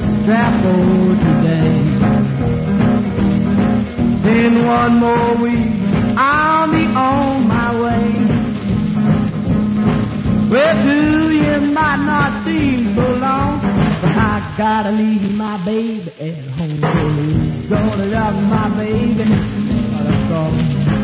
strap for today. In one more week, I'll be on my way. Well, to you might not seem so long, but I gotta leave my baby at home. Gonna love my baby, but I'm gone.